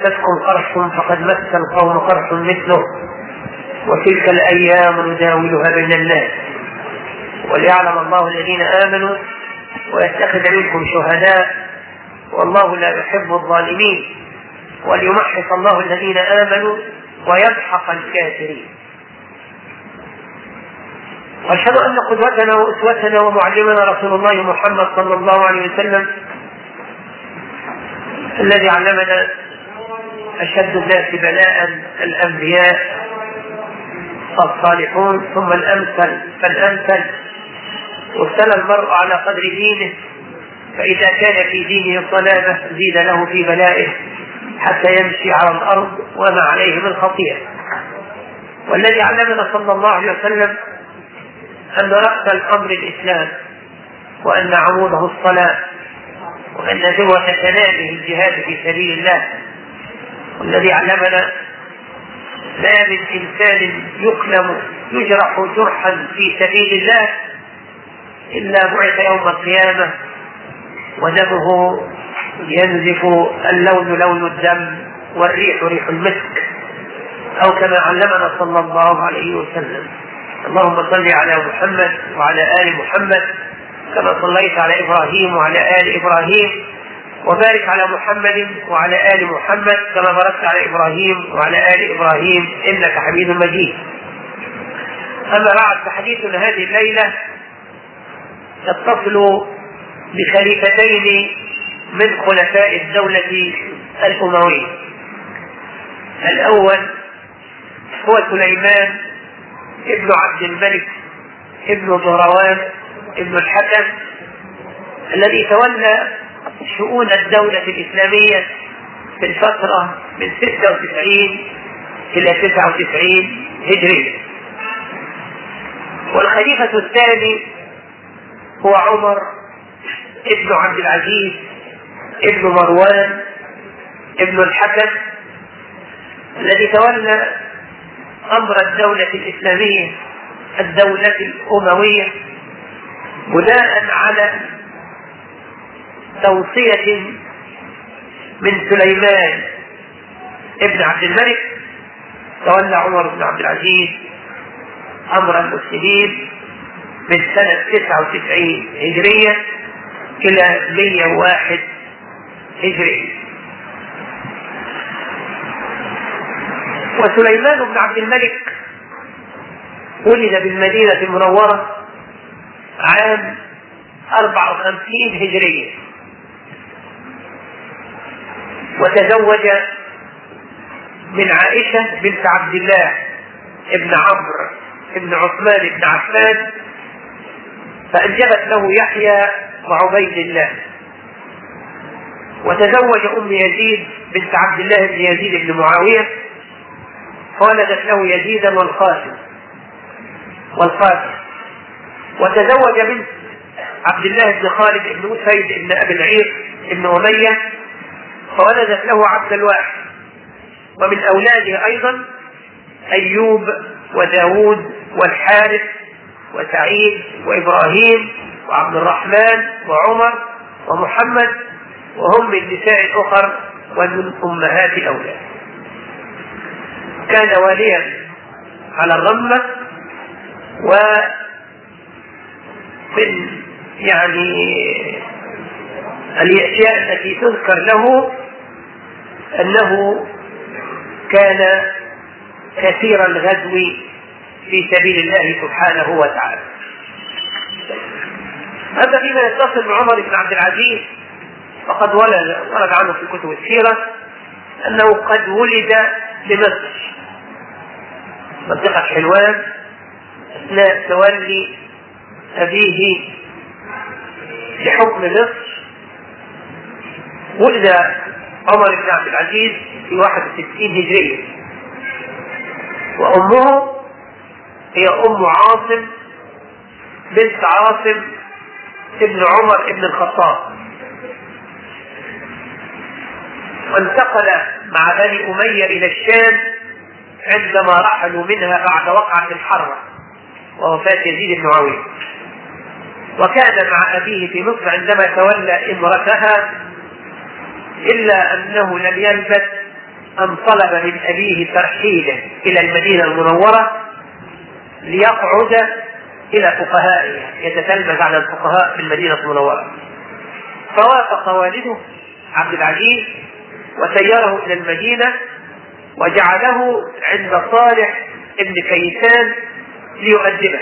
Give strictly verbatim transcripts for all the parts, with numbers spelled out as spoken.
مسكم قرح فقد مس القوم قرح مثله وتلك الأيام نداولها بين الناس وليعلم الله الذين آمنوا ويتخذ منكم شهداء والله لا يحب الظالمين وليمحص الله الذين آمنوا ويمحق الكافرين. وأشهد أن قدوتنا وأسوتنا ومعلمنا رسول الله محمد صلى الله عليه وسلم الذي علمنا أشد الناس بلاء الأنبياء الصالحون ثم الأمثل فالأمثل وابتلى المرء على قدر دينه فإذا كان في دينه صلابة زيد له في بلائه حتى يمشي على الأرض وما عليه من خطيئة. والذي علمنا صلى الله عليه وسلم أن رأس الأمر الإسلام وأن عموده الصلاة وأن ذروة سنامه الجهاد في سبيل الله. والذي علمنا ما من إنسان يكلم يجرح جرحا في سبيل الله إلا بعث يوم القيامة ودمه ينزف اللون لون الدم والريح ريح المسك أو كما علمنا صلى الله عليه وسلم. اللهم صل على محمد وعلى آل محمد كما صليت على إبراهيم وعلى آل إبراهيم وبارك على محمد وعلى آل محمد كما باركت على إبراهيم وعلى آل إبراهيم إنك حميد مجيد. أما بعد فحديثنا هذه الليلة يتصل بخليفتين من خلفاء الدولة الأموية. الأول هو سليمان ابن عبد الملك ابن ضروان ابن الحكم الذي تولى شؤون الدولة الإسلامية في الفترة من ستة وتسعين إلى تسعة وتسعين هجرية. والخليفة الثاني هو عمر ابن عبد العزيز ابن مروان ابن الحكم الذي تولى أمر الدولة الإسلامية الدولة الأموية بناء على توصية من سليمان ابن عبد الملك. تولى عمر بن عبد العزيز أمر المسلمين من سنة تسعة وتسعين هجرية إلى مئة وواحد هجرية. وسليمان بن عبد الملك ولد بالمدينة المنورة عام أربعة وخمسين هجرية وتزوج من عائشة بنت عبد الله ابن عمرو ابن عثمان ابن عفان فأنجبت له يحيى وعبيد الله. وتزوج أم يزيد بنت عبد الله بن يزيد بن معاوية فولدت له يزيدا والقاسم والقاسم. وتزوج بنت عبد الله بن خالد بن أسيد بن أبي العير بن أمية فولدت له عبد الواحد. ومن أولاده أيضا أيوب وداود والحارث وسعيد وإبراهيم وعبد الرحمن وعمر ومحمد وهم من نساء الأخر ومن أمهات الأولاد. كان واليا على الرمة ومن يعني الأشياء التي تذكر له أنه كان كثير الغزو في سبيل الله سبحانه وتعالى. هذا فيما يتصل بعمر بن عبد العزيز فقد ورد عنه في كتب السيرة أنه قد ولد بمصر منطقة حلوان أثناء تولي أبيه لحكم مصر. ولد عمر بن عبد العزيز في واحد وستين هجرية وأمه هي أم عاصم بنت عاصم ابن عمر ابن الخطاب. وانتقل مع بني أمية إلى الشام عندما رحلوا منها بعد وقعة الحرة ووفاة يزيد بن معاوية. وكان مع أبيه في مصر عندما تولى امرتها إلا أنه لم يلبث أن طلب من أبيه ترحيله إلى المدينة المنورة ليقعد إلى فقهائها يتتلمذ على الفقهاء في المدينة المنورة، فوافق والده عبد العزيز وسيره إلى المدينة وجعله عند صالح ابن كيسان ليؤدبه.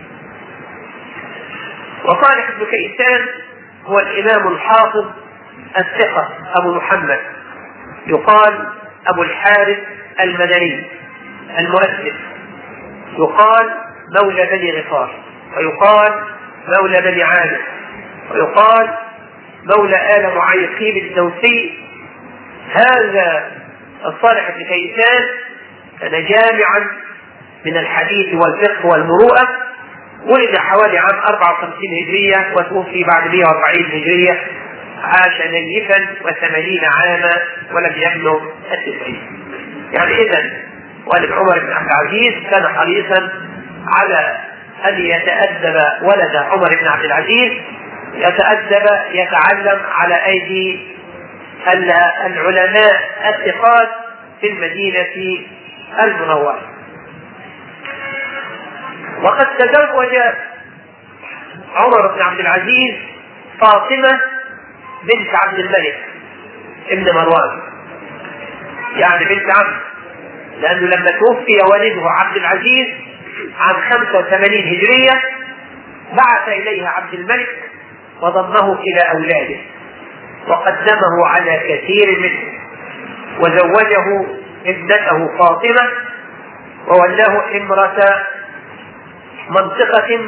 وصالح ابن كيسان هو الإمام الحافظ الثقة أبو محمد، يقال أبو الحارث المدني المؤسس، يقال مولى بني غفار، ويقال مولى بني عامر، ويقال مولى آل معيقين الدوسي. هذا الصالح بن كيسان كان جامعا من الحديث والفقه والمروءة، ولد حوالي عام أربعة وخمسين هجرية وتوفي بعد مئة وأربعين هجرية، عاش نيفا وثمانين عاما ولم يبلغ التسعين. يعني إذن والد عمر بن عبد العزيز كان حريصا على أن يتأدب ولد عمر بن عبد العزيز، يتأدب يتعلم على أيدي العلماء الثقات في المدينة المنورة. وقد تزوج عمر بن عبد العزيز فاطمة بنت عبد الملك ابن مروان، يعني بنت عم، لأنه لما توفي والده عبد العزيز عام خمسة وثمانين هجرية بعث إليها عبد الملك وضمه إلى أولاده وقدمه على كثير منه، وزوجه ابنته فاطمة وولاه امرأة منطقة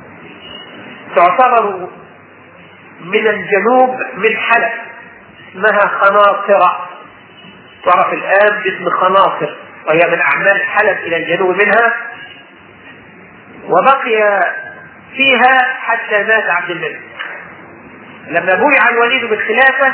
تعتبر من الجنوب من حلب اسمها خناصرة، تعرف الآن باسم خناصر، وهي من أعمال حلب إلى الجنوب منها، وبقي فيها حتى مات عبد الملك. لما بويع الوليد بالخلافة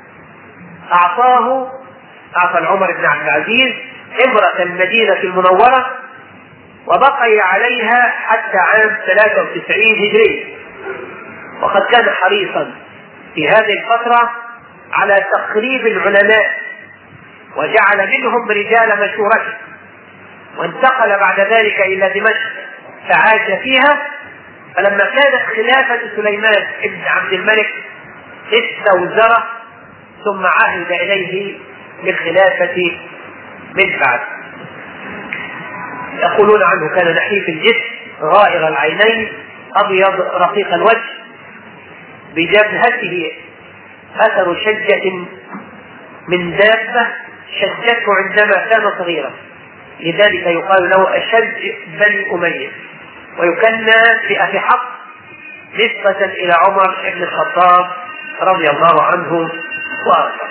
أعطاه أعطى العمر بن عبد العزيز امرأة المدينة المنورة، وبقي عليها حتى عام ثلاثة وتسعين هجري. وقد كان حريصا في هذه الفترة على تقريب العلماء، وجعل منهم رجال مشورته، وانتقل بعد ذلك إلى دمشق فعاش فيها. فلما كانت خلافة سليمان ابن عبد الملك استوزره ثم عهد إليه بالخلافة من بعد. يقولون عنه كان نحيف الجسم غائر العينين أبيض رقيق الوجه، بجبهته أثر شجة من دابة شجته عندما كان صغيرا، لذلك يقال له أشج بني أمية، ويكنى بأبي حفص نسبة إلى عمر بن الخطاب رضي الله عنه وارضاه.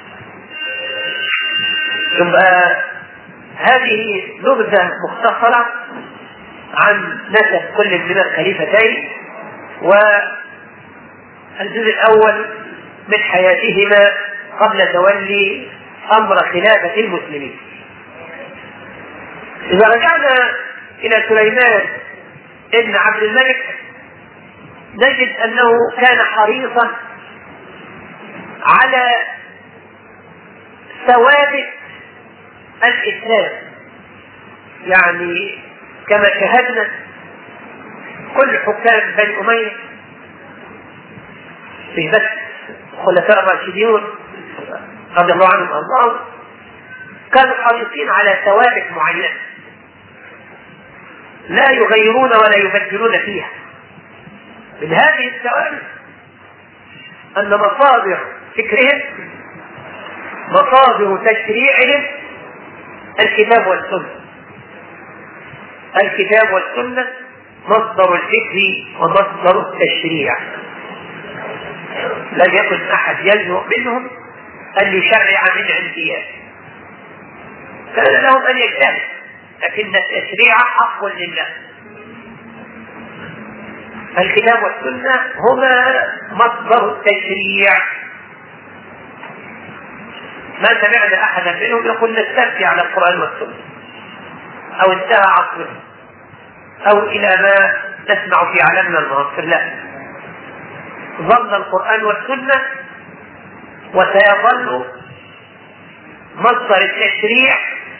ثم هذه نبذة مختصرة عن نسب كل من الخليفتين والجزء الأول من حياتهما قبل تولي أمر خلافة المسلمين. إذا رجعنا إلى سليمان ابن عبد الملك نجد أنه كان حريصا على ثوابت الإسلام، يعني كما شاهدنا كل حكام بني أمية في بس خلفاء الراشدين رضي الله عنهم الله كانوا حريصين على ثوابت معينة لا يغيرون ولا يبدلون فيها. من هذه الثوابت أن مصادر فكرهم مصادر تشريعهم الكتاب والسنة. الكتاب والسنة مصدر الفكر ومصدر التشريع، لم يكن أحد يلزم منهم أن يشرع من عنديات، كان لهم أن يجتهد، لكن التشريع حق لله. الكتاب والسنة هما مصدر التشريع. ما سمعنا أحدا منهم يقول نستفتي على القرآن والسنة أو انتهى عصره أو إلى ما نسمع في عالمنا المعاصر، لا، ظل القرآن والسنة وسيظل مصدر التشريع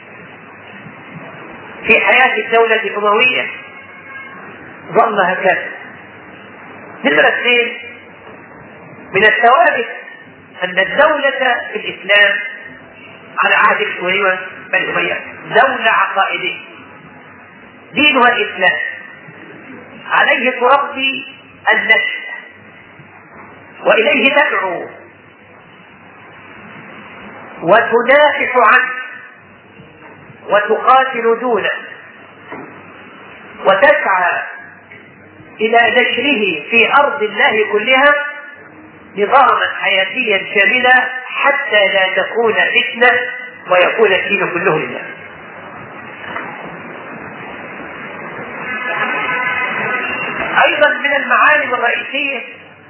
في حياة الدولة الأموية ظل هكذا. نمرة اثنين، من الثوابت أن الدولة في الإسلام على عهد الأموية بل أمية دولة عقائدية، دينها الإسلام، عليه تربي النشء وإليه تدعو وتدافع عنه وتقاتل دونه وتسعى إلى نشره في أرض الله كلها نظاما حياتيا شاملا حتى لا تكون فتنة ويكون الدين كله لله. أيضا من المعالم الرئيسية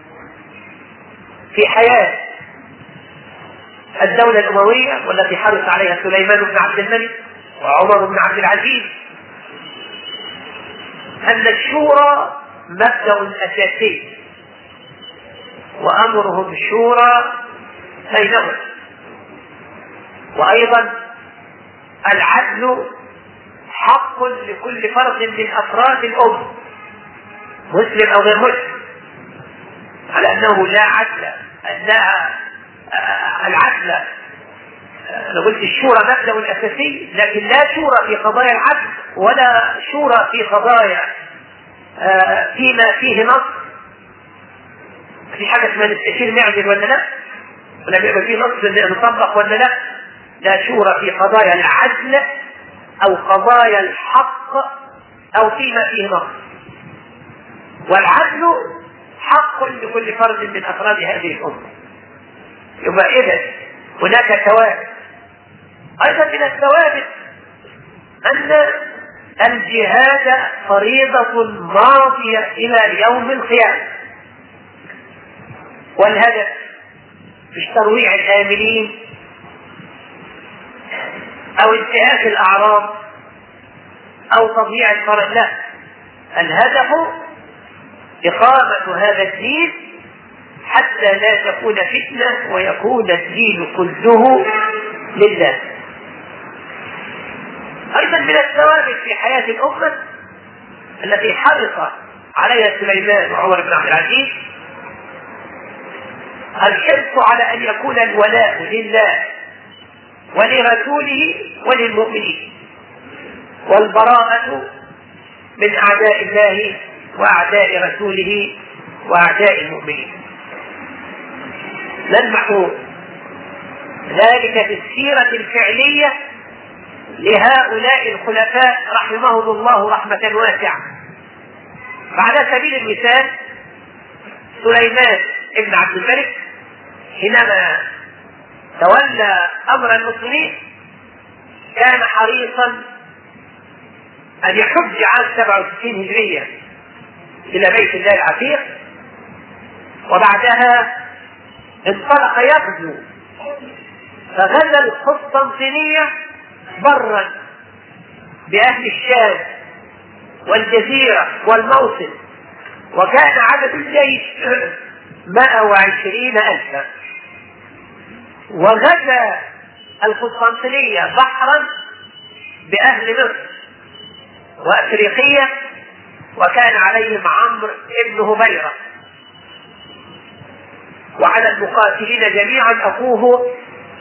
في حياة الدولة الأموية والتي حرص عليها سليمان بن عبد الملك وعمر بن عبد العزيز أن الشورى مبدأ أساسي وأمرهم شورى بينهم، وأيضا العدل حق لكل فرد من أفراد الأمة مسلم أو غير مسلم، على أنه لا عدل لا العدل أنا قلت الشورى مبدأ أساسي، لكن لا شورى في قضايا العدل ولا شورى في قضايا فيما فيه نص. في حاجة اسمها نستشير نعدل ولا لا، ولا بيبقى فيه نص نطبق ولا لا. لا شورى في قضايا العدل أو قضايا الحق أو فيما فيه نص، والعدل حق لكل فرد من أفراد هذه الأمة. يبقى إذا هناك ثوابت. أيضا من الثوابت أن الجهاد فريضة ماضية إلى يوم القيامة، والهدف مش ترويع الآمنين أو انتهاك الأعراض أو تضييع الفرج، لا، الهدف إقامة هذا الدين حتى لا تكون فتنة ويكون الدين كله لله. أيضا من الثوابت في حياة الأمة التي حرص عليها سليمان وعمر بن عبد العزيز الحرص على أن يكون الولاء لله ولرسوله وللمؤمنين، والبراءة من أعداء الله وأعداء رسوله وأعداء المؤمنين. نلمح ذلك في السيرة الفعلية لهؤلاء الخلفاء رحمهم الله رحمة واسعة. على سبيل المثال سليمان ابن عبد الملك حينما تولى أمر المسلمين كان حريصا أن يحج عام سبعة وستين هجرية إلى بيت الله العتيق، وبعدها انطلق يغزو فغزا القسطنطينية برا بأهل الشام والجزيرة والموصل، وكان عدد الجيش مائة وعشرين ألفا، وغزا القسطنطينية بحرا بأهل مصر وأفريقية، وكان عليهم عمرو ابن هبيرة، وعلى المقاتلين جميعا أخوه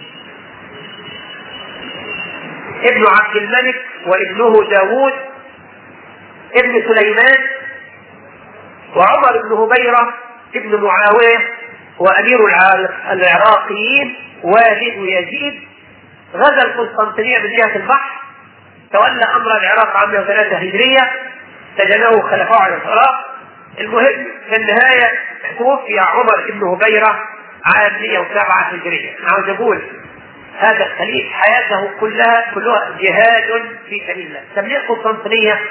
ابن عبد الملك وابنه داود ابن سليمان، وعمر بن هبيرة ابن معاوية وأمير العراقيين والد يزيد. غزا القسطنطينية من جهة البحر، تولى أمر العراق عام ثلاثة هجرية، سجنه خلفاء على العراق. المهم في النهاية توفي عمر بن هبيرة عام مئة وسبعة هجرية. عاوز أقول هذا الخليفة حياته كلها كلها جهاد في سبيل الله. سميه القسطنطينية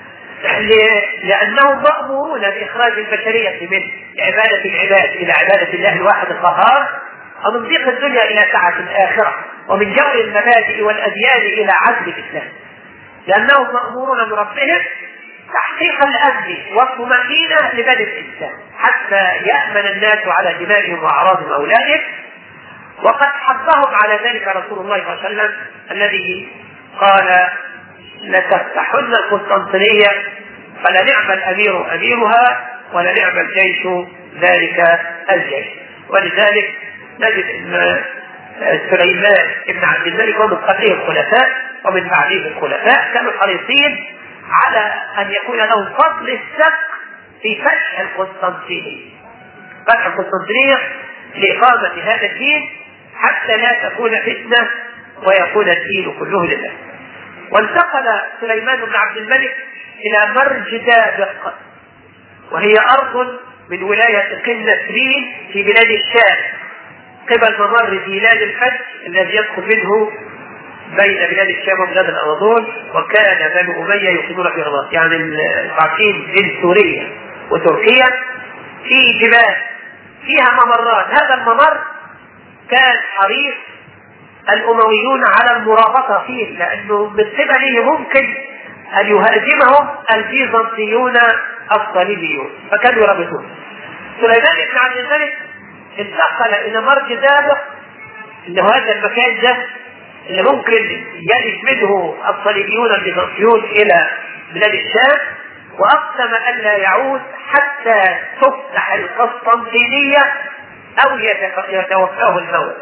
لأنهم مأمورون بإخراج البشرية من عبادة العباد إلى عبادة الله الواحد القهار، ومن ضيق الدنيا إلى سعة الآخرة، ومن جور المبادئ والأديان إلى عدل الإسلام، لأنهم مأمورون من ربهم تحقيق الأمن والطمأنينة لبلد الإنسان حتى يأمن الناس على دمائهم وأعراضهم وأولادهم، وقد حضهم على ذلك رسول الله صلى الله عليه وسلم الذي قال لتفتحن القسطنطينية فلنعم الأمير أميرها ولنعم الجيش ذلك الجيش. ولذلك نجد أن سليمان بن عبد الملك ومن قبله الخلفاء ومن بعده الخلفاء كانوا حريصين على أن يكون لهم فضل السبق في فتح القسطنطينية، فتح القسطنطينية لإقامة هذا الدين حتى لا تكون فتنة ويكون الدين كله لله. وانتقل سليمان بن عبد الملك إلى مرج دابق، وهي أرض من ولاية قنسرين في بلاد الشام قبل ممر بلاد الفتح الذي يدخل منه بين بلاد الشام وبلاد الأناضول، وكان بنو أمية يقيمون في غرات، يعني العاصمة بين سوريا وتركيا في جبال فيها ممرات. هذا الممر كان حريص الأمويون على المرابطة فيه، لأنه من قبله ممكن أن يهاجمهم البيزنطيون الصليبيون، فكانوا يرابطون. سليمان بن عبد الملك انتقل إلى مرج دابق، إنه هذا المكان ده اللي ممكن يجلس منه الصليبيون البيزنطيون إلى بلاد الشام، وأقسم أن لا يعود حتى تفتح القسطنطينية أو يتوفاه الموت.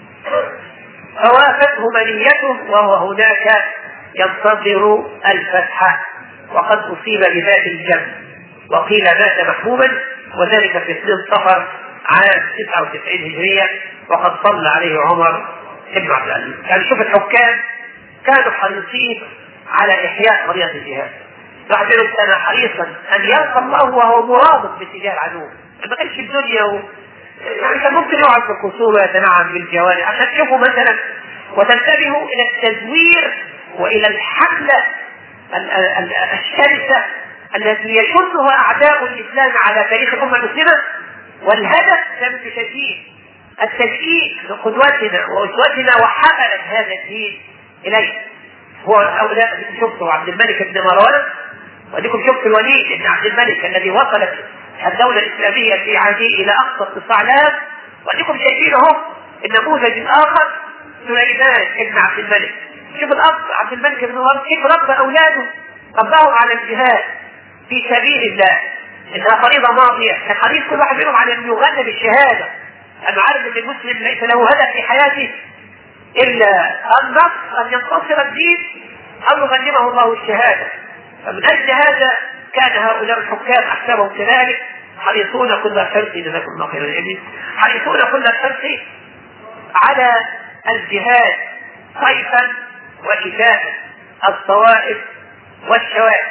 فوافته منيته وهو هناك ينتظر الفتح، وقد أصيب بذات الجنب وقيل مات محموما، وذلك في سنين صفر عام تسعة وتسعين هجرية، وقد صلى عليه عمر بن عبد العزيز. يعني شوف الحكام كانوا حريصين على إحياء قضية الجهاد. واحد منهم كان حريصا أن يلقى الله وهو مرابط باتجاه العدو، ما كانش في الدنيا و... يعني كان ممكن يقعد في القصور ويتنعم بالجواري عشان تشوفوا مثلا وتنتبهوا إلى التزوير وإلى الحملة الشرسة التي يشنها أعداء الإسلام على تاريخ الأمة المسلمة، والهدف لم تشجيع التشجيع لقدوتنا وأسوتنا وحملت هذا الدين إليه. هو هؤلاء شفتوا عبد الملك بن مروان، وديكم شفتوا الوليد بن عبد الملك الذي وصلت الدولة الإسلامية في عهده إلى أقصى اتساع العالم، وديكم شايفينهم النموذج الآخر سليمان بن عبد الملك. شوف الأب عبد الملك بن مروان كيف ربى أولاده، رباهم على الجهاد في سبيل الله، إنها فريضة ماضية. كان حريص كل واحد منهم على أن يغنى بالشهادة، أنه عارف أن المسلم ليس له هدف في حياته إلا النصر، أن ينتصر الدين أو يغنمه الله الشهادة. فمن أجل هذا كان هؤلاء الحكام أحسبهم كذلك حريصون كل الحرص، جزاكم الله خيرا العلم، حريصون كل الحرص على الجهاد صيفا وشتاء، الصوائف والشوائب.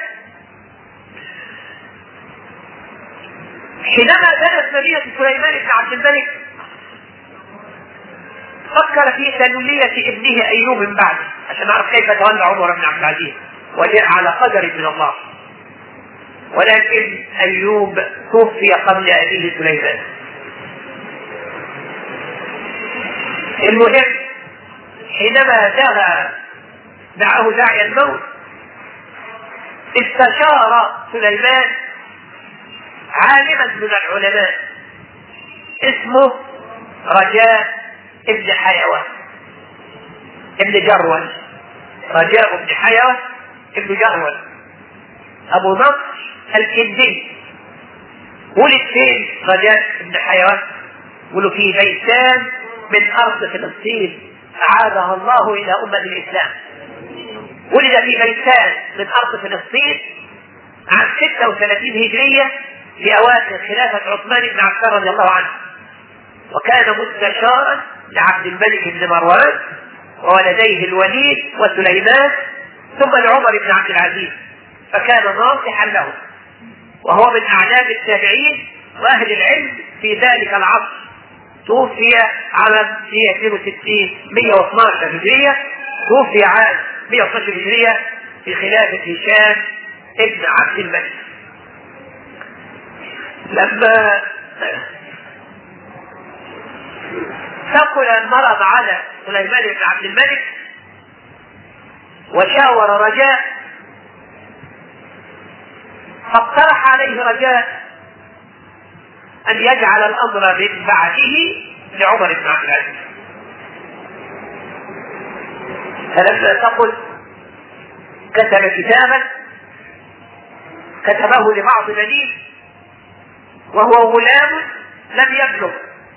حينما دنت مدينة سليمان بن عبد الملك فكر في تنولية ابنه أيوب من بعده عشان نعرف كيف تولى عمر بن عبد العزيز، وجاء على قدر من الله. ولكن أيوب توفي قبل أبيه سليمان. المهم حينما دعا دعاه داعي الموت استشار سليمان عالما من العلماء اسمه رجاء ابن حيوة ابن جرول، رجاء ابن حيوة ابن جرول أبو نصر الكندي. ولد فين رجاء ابن حيوة؟ ولد في بيتان من أرض فلسطين أعادها الله إلى أمة الإسلام. ولد في بيتان من أرض فلسطين عام ستة وثلاثين هجرية في أواخر خلافة عثمان بن عفان رضي الله عنه، وكان مستشارا لعبد الملك بن مروان وولديه الوليد وسليمان ثم لعمر بن عبد العزيز، فكان ناصحا له، وهو من أعلام التابعين وأهل العلم في ذلك العصر. توفي عام مئة واثنين وستين مئة واثني عشر هجرية، توفي عام مئة واثني عشر هجرية في خلافة هشام ابن عبد الملك. لما ثقل المرض على سليمان بن عبد الملك وشاور رجاء، فاقترح عليه رجاء أن يجعل الأمر من بعده لعمر بن عبد العزيز، فلما تقل كتب كتابا كتبه لبعض بنيه وهو غلام لم يبلغ،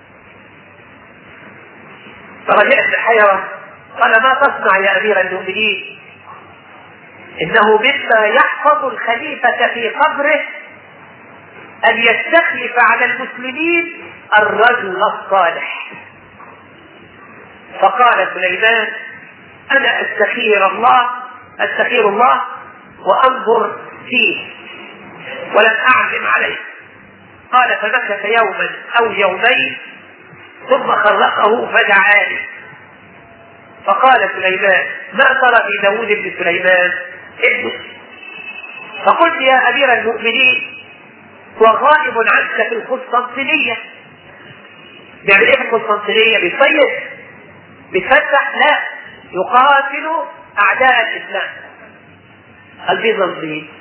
فرجعت بحيرة قال ما تصنع يا أمير المؤمنين؟ إنه مما يحفظ الخليفة في قبره أن يستخلف على المسلمين الرجل الصالح. فقال سليمان أنا أستخير الله أستخير الله وأنظر فيه ولم أعزم عليه. قال فمكث يوما أو يومين ثم خلقه فدعاني فقال سليمان ما ترى في داود بن سليمان ابنه؟ فقلت يا أمير المؤمنين هو غائب عنك في القسطنطينية. بيعمل ايه في القسطنطينية؟ بيصيد بيتفتح؟ لا، يقاتل أعداء الإسلام البيزنطيين.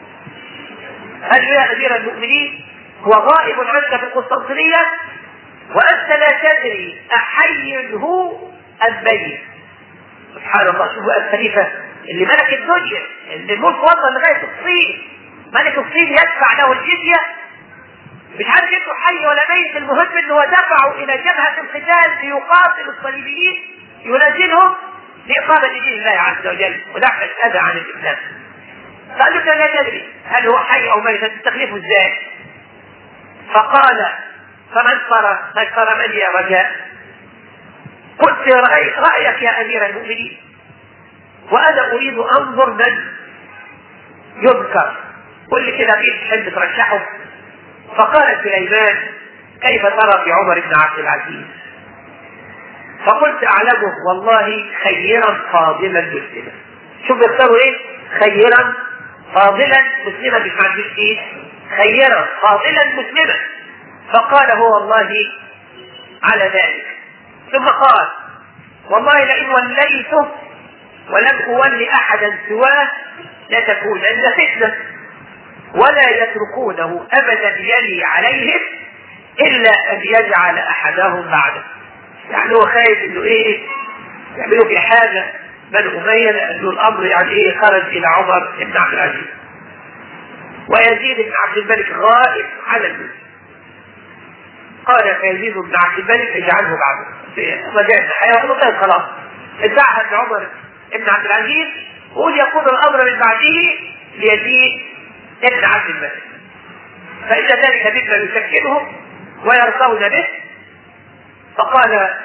قال يا أمير المؤمنين هو غائب عنك في القسطنطينية وأنت لا تدري أحي هو أم ميت. سبحان الله، شوفوا الخليفة اللي ملك الدنيا اللي الملك وصل لغاية الصين، ملك الصين يدفع له الجزية، مش عارف انه حي ولا ميت، المهم انه دفعوا الى جبهة القتال ليقاتل الصليبيين ينزلهم لإقامة دين الله عز وجل ودفع الأذى عن الإسلام. فقالوا لا تدري هل هو حي أو ميت، تستخلفه ازاي؟ فقال فمن ترى من ترى من يا رجاء؟ قلت رأي رأيك يا أمير المؤمنين وأنا أريد أنظر من يذكر، قل لي كده مين تحب ترشحه؟ فقال سليمان كيف ترى في عمر بن عبد العزيز؟ فقلت أعلمه والله خيرا فاضلا مسلما. شوف يختاروا ايه؟ خيرا فاضلا مسلما، مش عارفين ايه؟ خيرا فاضلا مسلما. فقال هو والله على ذلك. ثم قال والله لئن وليته ولم أولي أحدا سواه لتكون عند فتنة ولا يتركونه أبدا يلي عليهم إلا أن يجعل أحدهم بعده. يعني هو خايف إنه إيه يعملوا في حاجة بنو أمية، لأنه الأمر يعني إيه خرج إلى عمر بن عبد العزيز ويزيد بن عبد الملك غائب على الملك. قال فيزيد بن عبد الملك اجعله بعده. رجعت الحياة وقال خلاص ادعها ابن عمر ابن عبد العزيز وقول يكون الأمر من بعده ليزيد ابن عبد الملك، فإن ذلك مما يسكنهم ويرضون به. فقال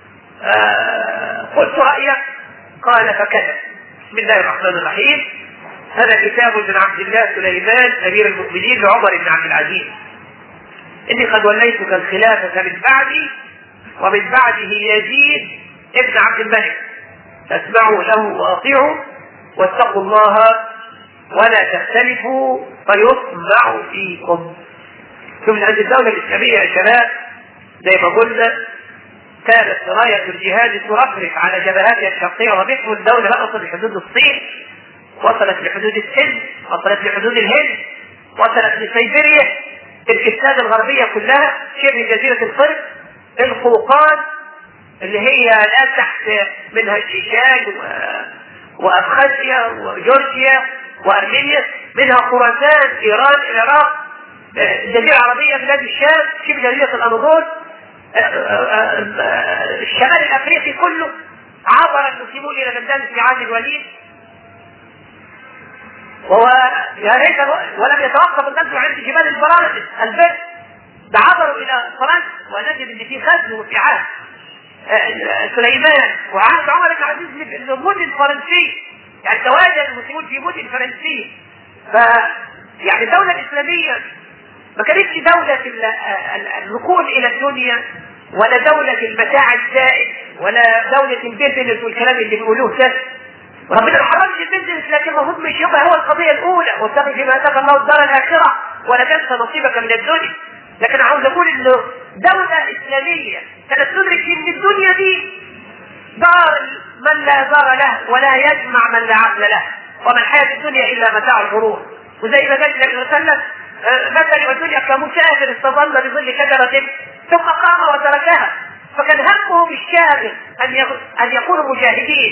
آه قلت رأيك؟ قال فكذا. بسم الله الرحمن الرحيم. هذا كتاب من عبد الله سليمان أمير المؤمنين لعمر بن عبد العزيز إني قد وليتك الخلافة من بعدي ومن بعده يزيد ابن عبد الملك فاسمعوا له وأطيعوا واتقوا الله ولا تختلفوا فيطمع فيكم. شوف عند الدولة الإسلامية يا شباب زي ما قلنا كانت راية الجهاد ترفرف على جبهاتها الشرقية وبحث الدولة لا وصلت لحدود الصين، وصلت لحدود السند، وصلت لحدود الهند، وصلت لسيبيريا، الكتاب الغربية كلها، شبه جزيرة القرم، القوقاز اللي هي الآن تحت منها الشيشان وأبخازيا وجورجيا وأرمينيا، منها خراسان، إيران، العراق، الجزيرة العربية، بلاد الشام، شبه جزيرة الأناضول، الشمال الأفريقي كله عبر المسلمون إلى بلدان في عهد الوليد. وهو يا ريت ولم يتوقف الناس عند جبال البرازيل البر، ده عبروا إلى فرنسا ونجد إن في خزن وفي عهد سليمان وعهد عمر بن عبد العزيز المدن الفرنسية، يعني تواجد المسلمون في مدن فرنسية. ف يعني الدولة الإسلامية ما كانتش دولة الركون إلى الدنيا ولا دولة المتاع الزائد ولا دولة البيزنس والكلام اللي بيقولوه ده. ربنا ما حرمش البيزنس، لكن المفروض مش يبقى هو القضية الأولى، وابتغي فيما آتاك الله الدار الآخرة ولا تنسى نصيبك من الدنيا. لكن عاوز أقول إنه دولة إسلامية كانت تدرك إن الدنيا دي دار من لا دار له ولا يجمع من لا عقل له، وما الحياة الدنيا إلا متاع الغرور. وزي ما قال النبي صلى الله عليه وسلم مثل الدنيا كمسافر استظل بظل شجرة ثم قام وتركها. فكان همهم الشاغل أن أن يكونوا مجاهدين،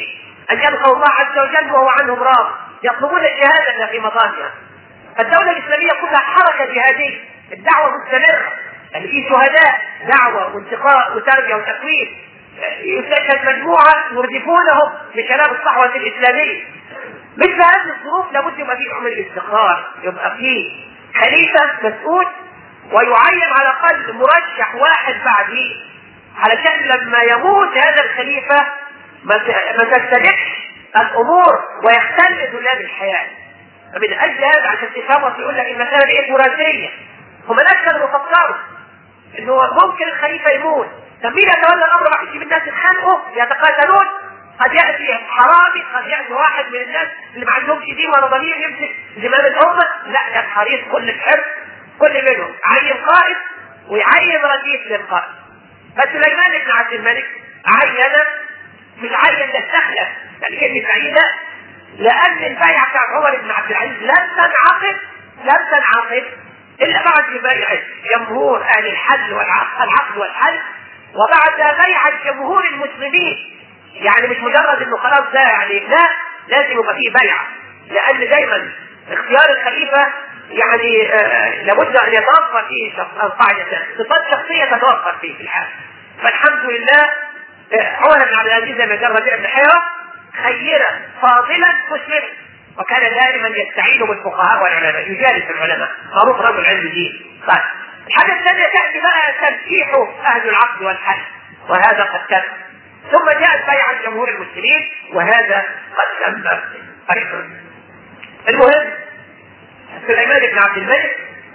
أن يلقوا الله عز وجل وهو عنهم راض، يطلبون الشهادة في مضانها. الدولة الإسلامية كلها حركة جهادية، الدعوة مستمرة، يعني في شهداء دعوة وانتقاء وتربية وتكوين، يسكت مجموعة يردفونهم بشباب الصحوة الإسلامية. مثل هذه الظروف لابد يبقى فيه نوع من الاستقرار، يبقى فيه خليفة مسؤول ويعين على الأقل مرشح واحد بعده، علشان لما يموت هذا الخليفة ما تستدعش الأمور ويختل ذلال الحياة. فمن أجل هذا عشان تفهموا يقول لك المسألة دي وراثية. هم ناس كانوا يفكروا إنه ممكن الخليفة يموت، طب مين يتولى الأمر؟ ما فيش من الناس يتخانقوا يتقاتلون، قد يأتي حرامي، قد يأتي واحد من الناس اللي ما عندهمش دين ولا ضمير يمسك زمام الأمة. لا، كان حريص كل الحرص كل منهم عين قائد ويعين رديف للقائد. فسليمان بن عبد الملك عين، مش عين ده استخلف، يعني كلمة عين ده لأن البيعة بتاعت عمر بن عبد العزيز لم تنعقد لم تنعقد إلا بعد بيعة جمهور أهل الحل والعقد العقد والحل، وبعد بيعة جمهور المسلمين. يعني مش مجرد إنه خلاص ده، يعني لا، لازم يبقى فيه بيعة، لأن دايما اختيار الخليفة يعني آه لابد أن يتوفر فيه قاعدة صفات شخصية تتوفر فيه في الحال. فالحمد لله آه عمر بن عبد العزيز لما جرى ربيع بن حيوة خيرا فاضلا مسلما، وكان دائما يستعين بالفقهاء والعلماء، يجالس العلماء، معروف رجل علم دين. طيب الحاجة الثانية تأتي بقى تنكيح أهل العقد والحل، وهذا قد تم. ثم جاءت بيعة جمهور المسلمين، وهذا قد تم أيضا. المهم سليمان بن عبد الملك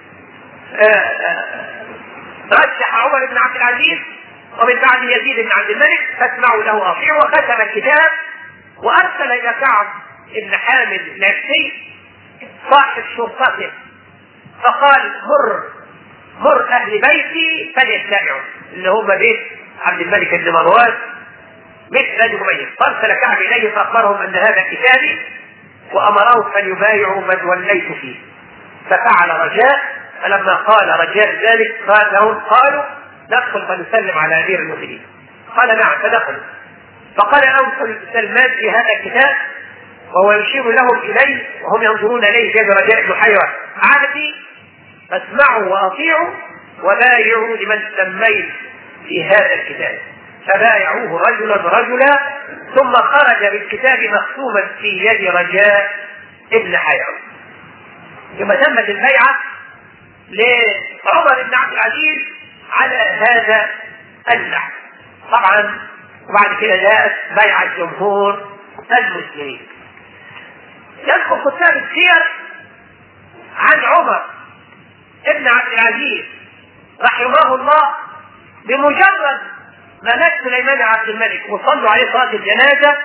رشح عمر بن عبد العزيز، ومن بعد يزيد بن عبد الملك فاسمعوا له واطيعوا، وختم الكتاب وارسل الى كعب بن حامد العسي صاحب شرطته فقال مر مر اهل بيتي فليتبعوا، اللي هم بيت عبد الملك بن مروان مثل بني أمية. فارسل كعب اليه فاخبرهم ان هذا كتابي وامرهم فليبايعوا من وليت فيه. ففعل رجاء، فلما قال رجاء ذلك قال لهم قالوا ندخل فنسلم على امير المؤمنين. قال نعم، فدخلوا. فقال لهم سلمان في هذا الكتاب وهو يشير لهم اليه وهم ينظرون اليه في رجاء بن حيوة عهدي، فاسمعوا واطيعوا وبايعوا لمن سميت في هذا الكتاب. فبايعوه رجلا رجلا، ثم خرج بالكتاب مختوما في يد رجاء ابن حيوة. ثم تمت البيعة لعمر بن عبد العزيز على هذا النحو. طبعا وبعد كده جاءت بيعة جمهور المسلمين. يذكر كتاب السير عن عمر بن عبد العزيز رحمه الله بمجرد ما مات سليمان عبد الملك وصلوا عليه صلاة الجنازة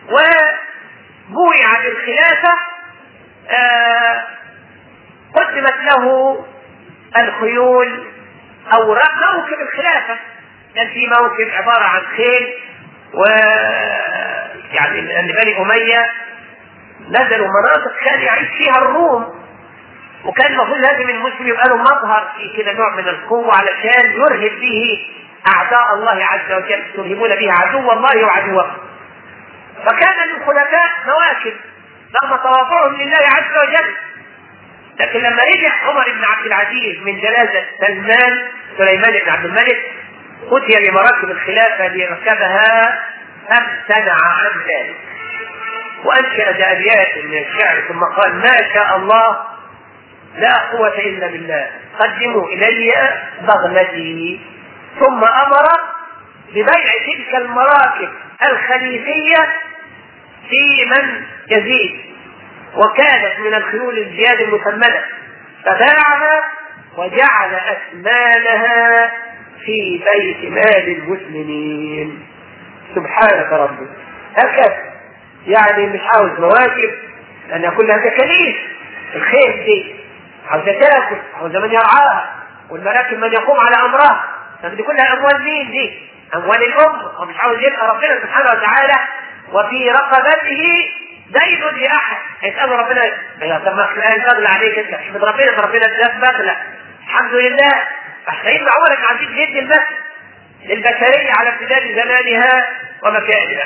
وبويع بالخلافة، آه قدمت له الخيول او موكب الخلافة. كان في موكب عبارة عن خيل، و يعني ان بني امية نزلوا مناطق كان يعيش فيها الروم، وكان المفروض لازم المسلم يبقى له مظهر في كده نوع من القوة علشان يرهب به اعداء الله عز وجل، ترهبون به عدو الله وعدوه. فكان للخلفاء مواكب رغم تواضعهم لله عز وجل. لكن لما رجع عمر بن عبد العزيز من جنازة سلمان سليمان بن عبد الملك أتي بمراكب الخلافة ليركبها، امتنع عن ذلك وأنشأ بأبيات من الشعر ثم قال ما شاء الله لا قوة إلا بالله قدموا إلي بغلتي. ثم أمر ببيع تلك المراكب الخليفية في من يزيد، وكانت من الخيول الزياد المثمنة، فباعها وجعل أثمانها في بيت مال المسلمين. سبحانك ربي، هكذا يعني مش عاوز مواكب لأن يكون لها تكاليف. الخيل دي عاوزة تاكل، عاوزة من يرعاها، والمراكب من يقوم على أمرها. فدي كلها أموال مين دي؟ أموال الأمة، ومش عاوز يبقى ربنا سبحانه وتعالى وفي رقبته دين لأحد هيسأله ربنا يا سماك الآن بغلى عليك انت مش ربنا فربنا اداك بغلى الحمد لله. فسيدنا عمر بن عبد العزيز يدي المثل للبشرية على امتداد زمانها ومكانها.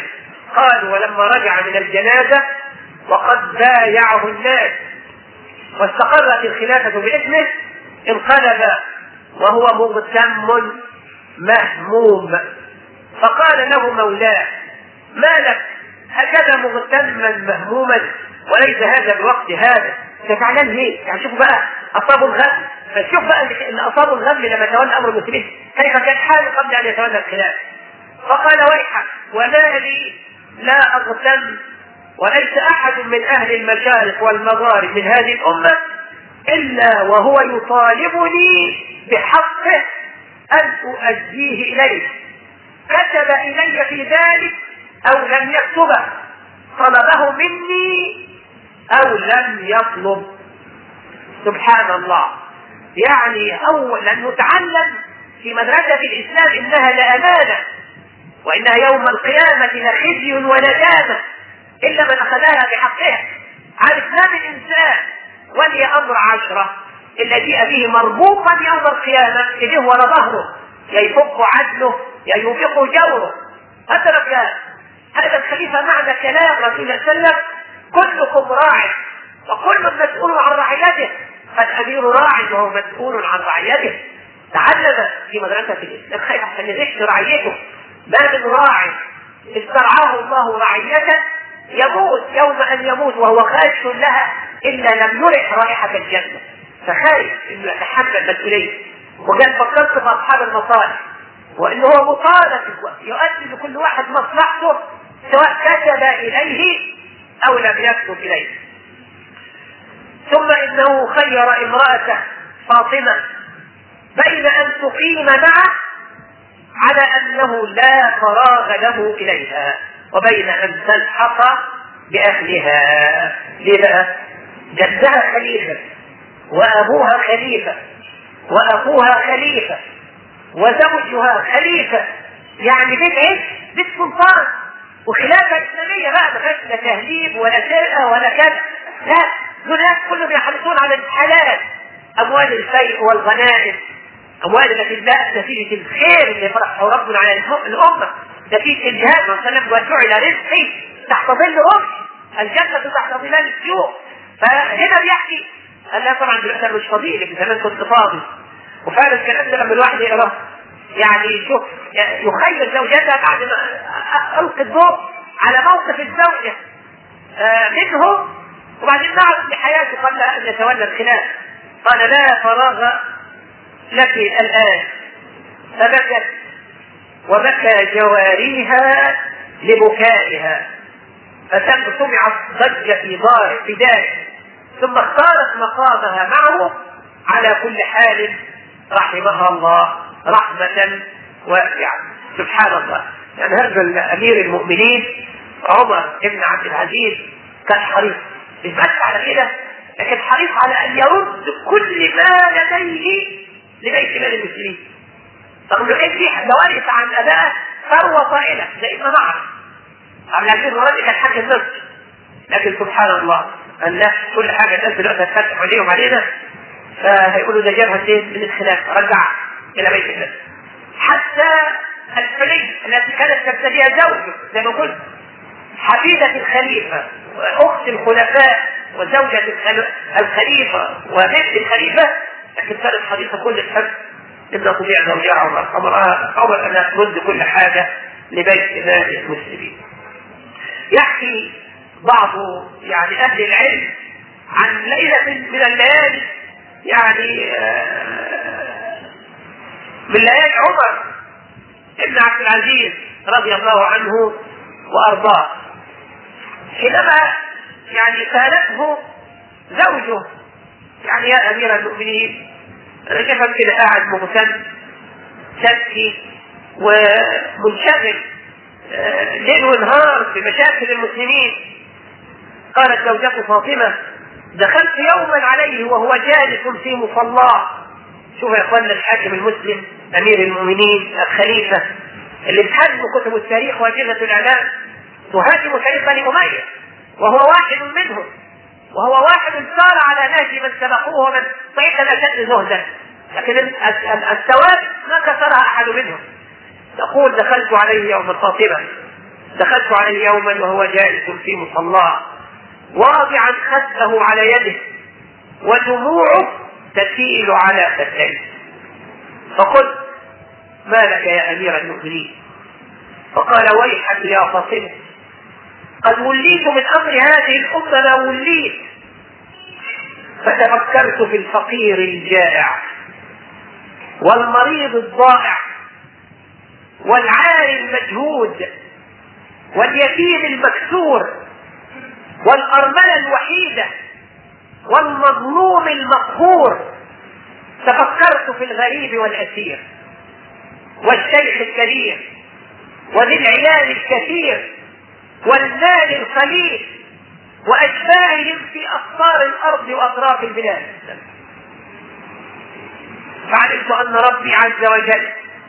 قالوا ولما رجع من الجنازة وقد بايعه الناس واستقرت الخلافة باسمه انقلب وهو مغتم مهموم، فقال له مولاه: ما لك هكذا مغتما مهموما وليس هذا الوقت هذا؟ تفعلان ليه؟ يعني شوف بقى اصابوا الغم، فشوف بقى اللي اصابوا الغم لما تولى امر المسلمين كيف كان حاله قبل ان يتولى الخلاف. فقال: ويحك، وما لي لا اغتم وليس احد من اهل المشارق والمغارب من هذه الامه الا وهو يطالبني بحقه ان اؤديه اليه، كتب الي في ذلك او لم يكتبه، طلبه مني او لم يطلب. سبحان الله. يعني اولا نتعلم في مدرسة الاسلام انها لامانة، وانها يوم القيامة لخزي وندامة الا من اخذها بحقها. عارف ما من انسان ولي امر عشرة الا جيء به مربوطا يوم القيامة ايديه ورا ظهره، يا يفك عدله يا يوبق جوره. اترك هذا الخليفة معنى كلام رسول الله صلى الله عليه وسلم: كلكم راع وكل مسؤول عن رعيته، فالامير راع وهو مسؤول عن رعيته. تعلم في مدرسة الاسلام خير عشان يغش رعيته. ما من راع استرعاه الله رعيته يموت يوم ان يموت وهو خاش لها الا لم يرح رائحة الجنة، فخايف انه يتحمل مسؤولية. وقال: فكرت في اصحاب المصالح وانه هو مطالب يؤدي لكل واحد مصلحته سواء كتب اليه او لم يكتب اليه. ثم انه خير امرأته فاطمة بين ان تقيم معه على انه لا فراغ له اليها وبين ان تلحق باهلها. ليه بقى؟ جدها خليفة وابوها خليفة واخوها خليفة وزوجها خليفة، يعني بيت ايه؟ بيت سلطان وخلافة اسلامية بقى، ما فيهاش لا تهذيب ولا سرقة ولا كذا، لا، دول ناس كلهم يحرصون على الحلال، اموال الفيء والغنائم، اموال التي لا نتيجة الخير اللي فرحه ربنا على الامة، نتيجة الجهاد. وسلم: وجعل رزقي تحت ظل رمحي، الجنة تحت ظلال السيوف. فهنا بيحكي قال: لا طبعا دلوقتي مش فاضي، في زمان كنت فاضي. وفعلا الكلام ده لما الواحد يقراه يعني شوف يخيل زوجتها بعد ما ألقي الضوء على موقف الزوجة منه، وبعدين نعرف بحياته قبل أن يتولى الخلاف. قال: لا فراغ لك الآن، فبكت وبكى جواريها لبكائها، فسمعت ضجة في دار في داره، ثم اختارت مقامها معه على كل حال رحمها الله رحمة واسعة. سبحان الله. يعني هذا أمير المؤمنين عمر بن عبد العزيز كان حريص مش بس على كده، لكن حريص على أن يرد كل ما لديه لبيت مال المسلمين. رغم انه كان فيه دوارث عن أباه ثروة طائلة زي ما نعرف عبد العزيز المرادي كان حاكم مصر، لكن سبحان الله الناس كل حاجة الناس دلوقتي هتفتح عليهم علينا، فهيقولوا ده جابها من الخلاف رجع الى بيت الله. حتى الحلي التي كانت تبتديها زوجه زي ما قلت حفيدة الخليفة واخت الخلفاء وزوجة الخليفة وبنت الخليفة، لكن كانت حديثة كل الحب ان تطيع زوجها عمر امرها عمر ان ترد كل حاجة لبيت مال المسلمين. يحكي بعض يعني اهل العلم عن ليلة من الليالي، يعني من ليالي عمر ابن عبد العزيز رضي الله عنه وارضاه، حينما يعني سالته زوجه: يعني يا امير المؤمنين انا شايفك كده قاعد مهتم تبكي ومنشغل ليل ونهار بمشاكل المسلمين. قالت زوجته فاطمة: دخلت يوما عليه وهو جالس في مصلاه. شوف يا اخوانا الحاكم المسلم امير المؤمنين الخليفة اللي بتهاجم كتب التاريخ واجهزة الاعلام، تهاجم تاريخ بني امية وهو واحد منهم، وهو واحد سار على نهج من سبقوه ومن طيق الاشد زهدا، لكن الثواب ما كسرها احد منهم. تقول: دخلت عليه يوم الفاطمة دخلت عليه يوما وهو جالس في مصلاه واضعا خده على يده ودموعه تسيل على خديه، فقلت: ما لك يا أمير المؤمنين؟ فقال: ويحك يا فاطمة، قد وليت من أمر هذه الأمة ما وليت. فتفكرت في الفقير الجائع والمريض الضائع والعاري المجهود واليتيم المكسور والأرملة الوحيدة والمظلوم المقهور. تفكرت في الغريب والأسير والشيخ الكبير وذي العيال الكثير والمال القليل وأشباههم في أقطار الأرض وأطراف البلاد. فعلمت أن ربي عز وجل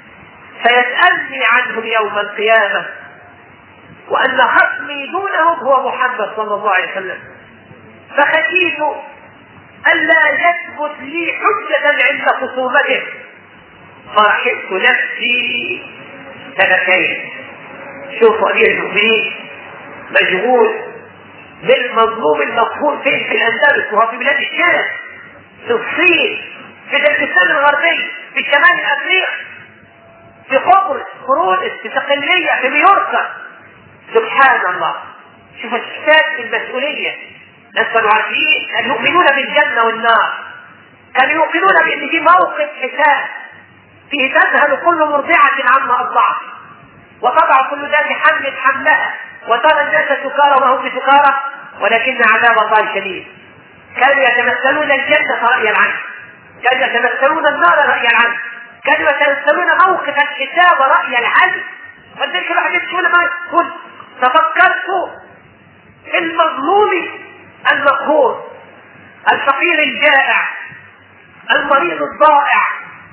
سيسألني عنهم يوم القيامة، وأن خصمي دونهم هو محمد صلى الله عليه وسلم. فخشيت ألا يثبت لي حجة عند خصومته، فرحمت نفسي سنتين. شوفوا أمير المؤمنين مشغول بالمظلوم المقهور فين؟ في الأندلس، وهو في بلاد الشام، في الصين، في تركستان الغربي، في شمال أفريقيا، في قبرص، قرونس، في صقلية، في ميوركا. سبحان الله، شوف الإحساس بالمسؤولية. ناس كانوا عارفين، كانوا يؤمنون بالجنة والنار، كانوا يؤمنون بأن في موقف حساب فيه تذهل كل مرضعة عما أرضعت وتضع كل ذات حمل حملها وترى الناس سكارى وهم بسكارى ولكن عذاب الله شديد. كانوا يتمثلون الجنة رأي العين، كانوا يتمثلون النار رأي العين، كانوا يتمثلون موقف الحساب رأي العين. فلذلك الواحد يقول ما يقول: تفكرت في المظلوم المقهور، الفقير الجائع، المريض الضائع،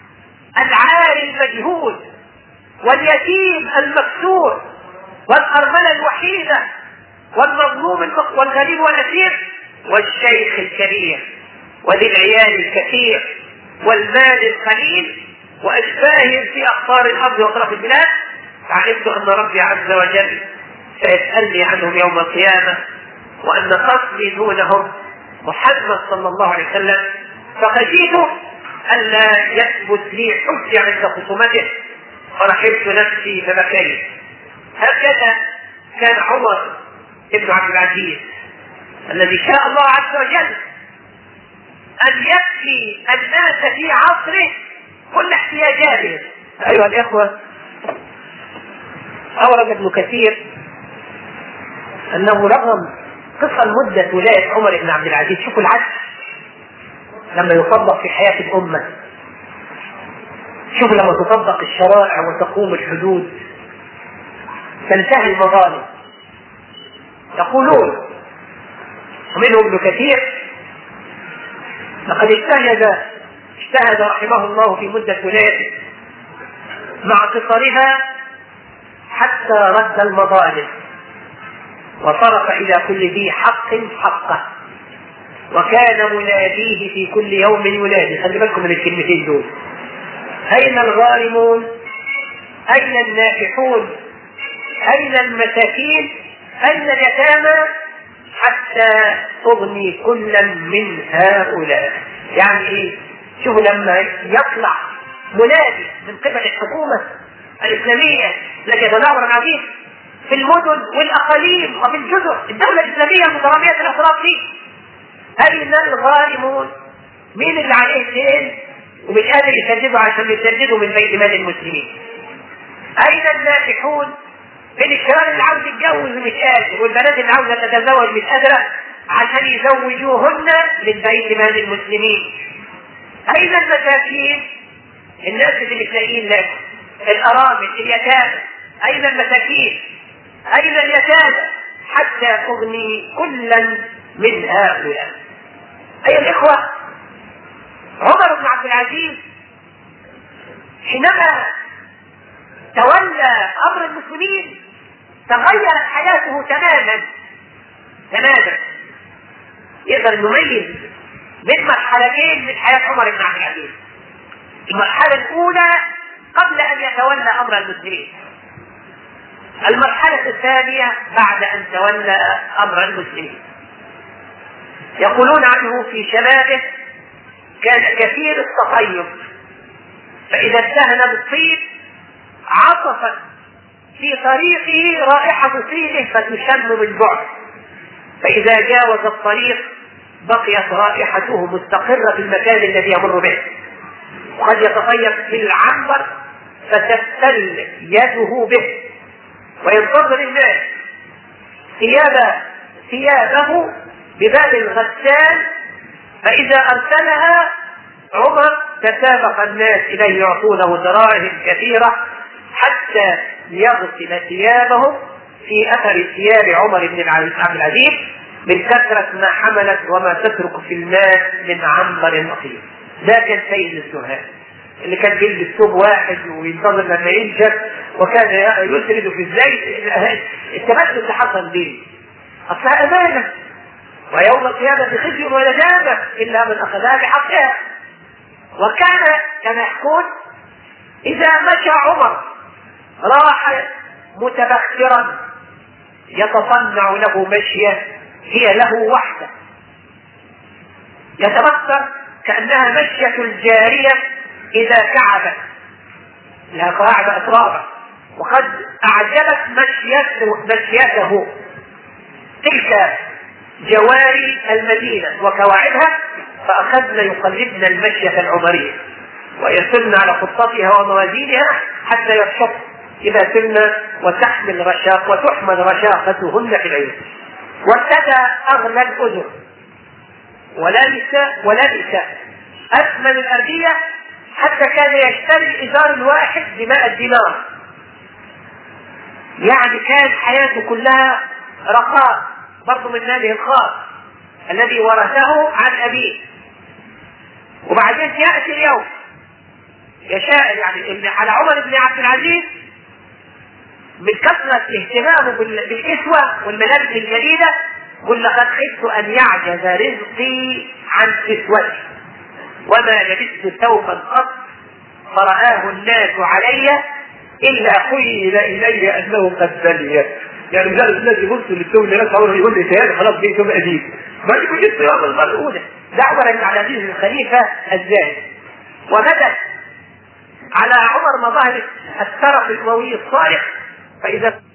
العاري المجهول، واليتيم المكسور، والأرملة الوحيدة، والمظلوم والغريب والأسير، والشيخ الكبير، وذي العيال الكثير، والمال القليل، وأشباههم في أقطار الأرض وأطراف البلاد. علمت أن ربي عز وجل سيسألني عنهم يوم القيامة، وأن قصدي دونهم محمد صلى الله عليه وسلم. فخشيت ألا يثبت لي حجة عند خصومته، فرحمت نفسي فبكيت. هكذا كان عمر بن عبد العزيز الذي شاء الله عز وجل أن يكفي الناس في عصره كل احتياجاتهم. أيها الإخوة، أورد ابن كثير أنه رغم قصة مدة ولاية عمر بن عبد العزيز، شوفوا العدل لما يطبق في حياة الأمة، شوفوا لما تطبق الشرائع وتقوم الحدود تنتهي المظالم. يقولون ومنهم ابن كثير: لقد اجتهد اجتهد رحمه الله في مدة ولايته مع قصرها حتى رد المظالم وصرف إلى كل ذي حق حقه، وكان مناديه في كل يوم ينادي. خلي بالكم من الكلمتين دول: أين الغارمون؟ أين الناكحون؟ أين المساكين؟ أين اليتامى؟ حتى أغني كلا من هؤلاء. يعني إيه؟ شوفوا لما يطلع منادي من قبل الحكومة الإسلامية التي تدور العديد في المدن والأقاليم وفي الجزر، الدولة الإسلامية المترامية الأطراف دي: أين الغارمون؟ مين اللي عليه دين ومش قادر يسدده عشان يسدده من بيت مال المسلمين؟ أين الناكحون؟ من الشباب اللي عاوز يتجوز ومش قادر، والبنات اللي عاوزة تتزوج مش قادرة عشان يزوجوهن من بيت مال المسلمين؟ أين المساكين؟ الناس اللي مش لاقيين لك، الأرامل، اليتامى. أين المساكين؟ أين اليتامى؟ حتى أغني كلا من هؤلاء. أيها الإخوة، عمر بن عبد العزيز حينما تولى أمر المسلمين تغيرت حياته تماما تماما. يقدر نميز بين مرحلتين من حياة عمر بن عبد العزيز. المرحلة الأولى قبل أن يتولى أمر المسلمين، المرحلة الثانية بعد أن تولى أمر المسلمين، يقولون عنه في شبابه كان كثير التطيب، فإذا اتهم بالطيب عطفت في طريقه رائحة طيبه فتشم من بعد، فإذا جاوز الطريق بقيت رائحته مستقرة في المكان الذي يمر به. وقد يتطيب في العنبر فتبتل يده به، وينتظر الناس ثياب ثيابه بباب الغسال، فإذا أرسلها عمر تسابق الناس إليه يعطونه دراهم كثيرة حتى يغسل ثيابه في أثر ثياب عمر بن عبد العزيز من كثرة ما حملت وما تترك في الماء من عنبر نقي. ده كان سيد الزهاد اللي كان بيلبس ثوب واحد وينتظر لما ينشف، وكان يسرد في الزيت. التمثل اللي حصل ليه أصلها أمانة، ويوم القيامة خزي وندامة إلا من أخذها بحقها. وكان كما يقول إذا مشى عمر راح متبخترا يتصنع له مشية هي له وحده، يتبختر كأنها مشية الجارية إذا كعبت لها قواعد أترابة، وقد أعجبت مشيته, مشيته تلك جواري المدينة وكواعبها، فأخذنا يقلدن المشية العمرية ويسرن على خطتها وموازينها حتى يرشق إذا سرن وتحمل رشاق وتحمل رشاقتهن في العين. وابتدى أغلى الأذر ولبس ولبس أثمن الأردية حتى كان يشتري الإزار الواحد بمائة دينار. يعني كان حياته كلها رخاء، برضو من ماله الخاص الذي ورثه عن أبيه. وبعدين يأتي اليوم يشاء يعني على عمر بن عبد العزيز من كثرة اهتمامه بالكسوة والملابس الجديدة، قل لقد خفت أن يعجز رزقي عن كسوتي وما لبست ثوبا قط فرآه الناس علي إلا خيل إلي أنه قد بلي. يعني مجرد الناس يبصوا للثوب اللي ناس عمره يقول لي سيادة خلاص دي ثوب قديم، ما يكون الصيام المرؤونة دعوة من على عزيز الخليفة الزاهد. وبدأ على عمر مظاهر الترف الأموي الصالح، فإذا